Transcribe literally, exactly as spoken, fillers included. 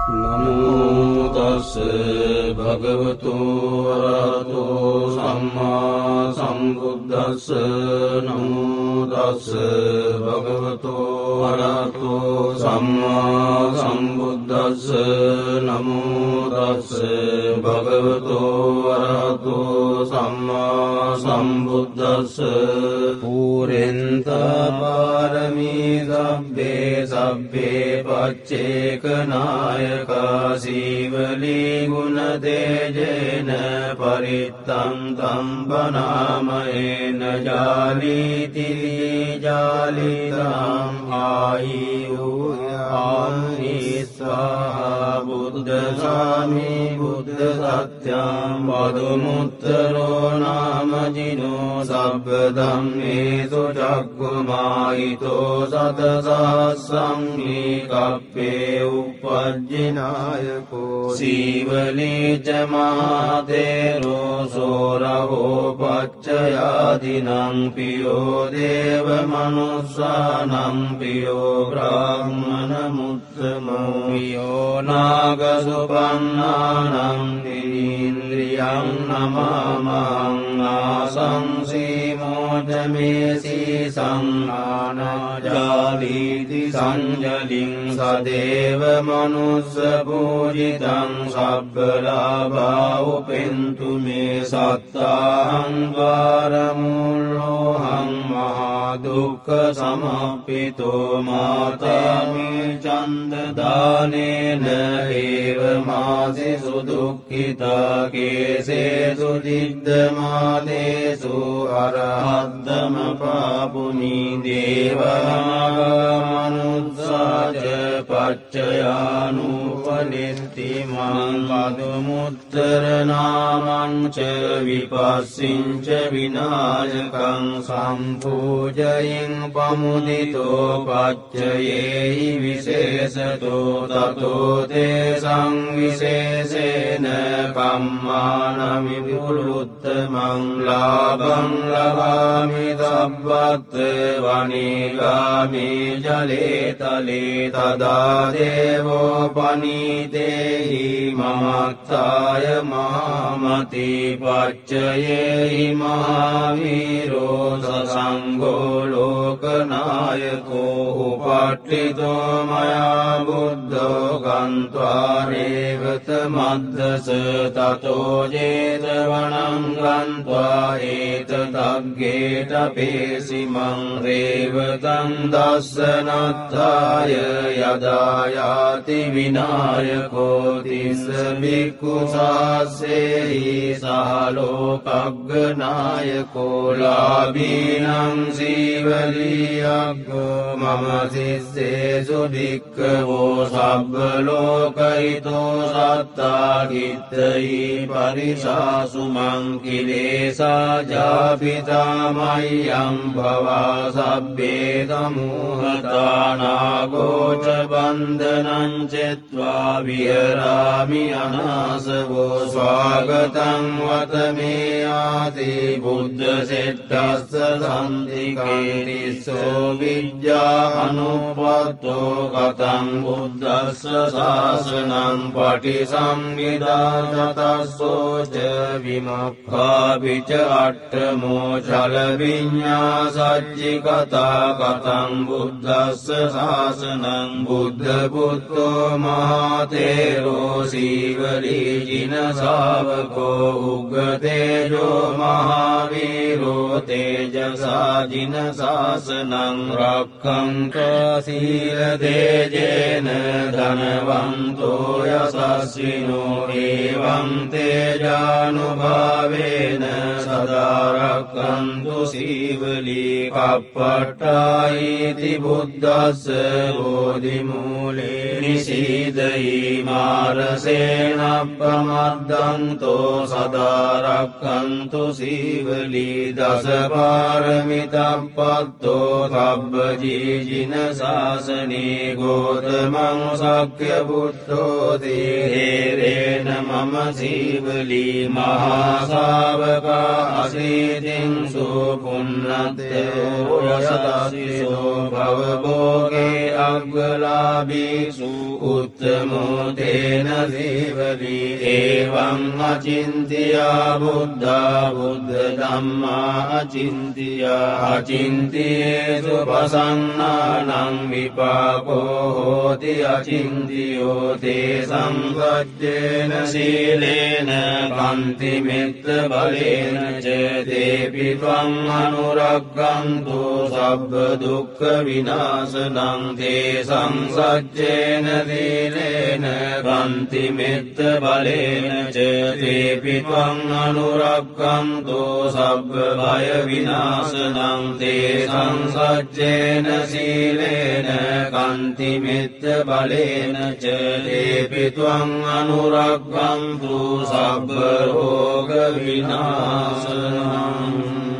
නමෝ තස් භගවතු වරහතෝ සම්මා සම්බුද්දස්ස නමෝ තස් භගවතු වරහතෝ සම්මා සම්බුද්දස්ස නමෝ තස් භගවතු වරහතෝ සම්මා සම්බුද්දස්ස පුරෙන්ත පාරමී සබ්බේ සබ්බේ පච්චේක නායකා සීවලී ගුණ තේජේන පරිත්තං තම් බනාමයේන ජාලීති ජාලිතං ආයු ආනිස්සා බුද්ධ සාමි බුද්ධ සත්‍යං වදුමුත්තරෝ නාම ජිනෝ සබ්බ ධම්මේසු චක්ඛුමාහිතෝ සතසස්සං කප්පේ උපජ්ජිනායකෝ සීවලී ච මහතේරෝ සෝරහෝ පච්චයාදිනං පියෝ දේව මනුස්සානං පියෝ බ්‍රාහ්මණ මුත්තමෝ පියෝ නාග සුපන්නානං ඉන්ද්‍රියං නමාමං ආසංසී මෝචමේසී සංනානජාලීති සංජලින් සදේව මනුස්ස පූජිතං සබ්බලාභා උපෙන්තු මේ සත්තාහං ද්වාරමූලෝහං මහා දුක්ඛ සමප්පිතෝ මාතේමි චන්ද දානේන ඒව මාසි සුදුක්ඛිතා කේසේසු දිද්දමාදේසු අරහද්දම පාපුනි දේවාගමනුත්සාච පච්චයානුපනිත්ති මං පදුමුත්තර නාමං ච විපස්සිං ච විනායකං සම්පූජයින් පමුදිතෝ පච්චයේහි විශේෂතෝ තතෝ තේ සංවිශේෂේන කම්මානමි විවෘත්තමං ලාභං ලබාමි සබ්බත් වනිගාමි ජලේ තලේ තදා දේවෝ පනීතේහි මමත්තාය මහමති පච්චයේහි මහාවීරෝ සසංඝෝ ලෝකනායකෝ උපට්ඨිතෝ මයා බුද්ධෝ ගන්්වා රේවත මද්දස තතෝ ජේතවනං ගන්්වා ඒත තග්ගේට පේසිමං රේවතං දස්සනත්තාය යදායාති විනායකෝ තිස්ස බික්ඛු සාස්සේහි සහලෝකග්ගනායකෝ ලාභීනං සීවලියග්ගෝ මම සිස්සේසු භික්ඛවෝ සබ්බ ලෝකහිතෝ සත්තා කිත්තයි පරිසාසු මං කිලේසා ජාපිතා මය්‍යං භවා සබ්බේ සමූහතානාගෝච බන්ධනං චෙත්වා විහරාමි අනාසවෝ ස්වාගතං වතමේ ආති බුද්ධ සෙට්ටස්ස සන්තිකේ තිස්සෝ විජ්ජා අනුපත්තෝ කතං බුද්දස්ස ශාසනං පටිසම්භිදා තතස්සෝ ච විමුක්ඛා පිච අට්ඨමෝ චල විඤ්ඤා සච්චි කතා කතං බුද්දස්ස ශාසනං බුද්ධ පුත්තෝ මහතේරෝ සීවලී ජින ශාවකෝ උග්ගතේජෝ මහාවීරෝ තේජසා ජින ශාසනං රක්ඛන්තෝ සීල තේජේන ධනවන්තෝ යසස්විනෝ එවං තේජානුභාවේන සදා රක්ඛන්තු සීවලී කප්පට්ඨායිති බුද්දස්ස බෝධිමූලේ නිසීදයි මාරසේනප්පමද්දන්තෝ සදා රක්ඛන්තු සීවලී දස පාරමිතප්පත්තෝ සබ්බ ජීජින ශාසනේ ගෝතමං සක්්‍ය පුත්තෝ තේරේන මම සීවලී මහා ශාවකා අසීතින් සුපුන්නත්තයෝ යසදසිසෝ භවභෝගේ අග්ගලාභීසු උත්තමෝ තේන සීවලී ඒවං අචින්තියා බුද්ධා බුද්ධ ධම්මා අචින්තියා අචින්තියේසු පසන්නානං විපාකෝ හෝති අචින්තියෝ තේ සංගච්ඡේන සීලේන කන්ති මෙත්ත බලේන ච තේපි ත්වං අනුරක්ඛන්තු සබ්බ දුක්ඛ විනාශනං තේ සංසච්ඡේන සීලේන කන්ති මෙත්ත බලේන ච තේපි ත්වං අනුරක්ඛන්තු සබ්බ භය විනාශනං තේ සංසච්ඡේන සීලේන කන්ති මෙත්ත බලේන ච තේපි ත්වං අනුරක්ඛන්තු සබ්බ රෝග විනාශනං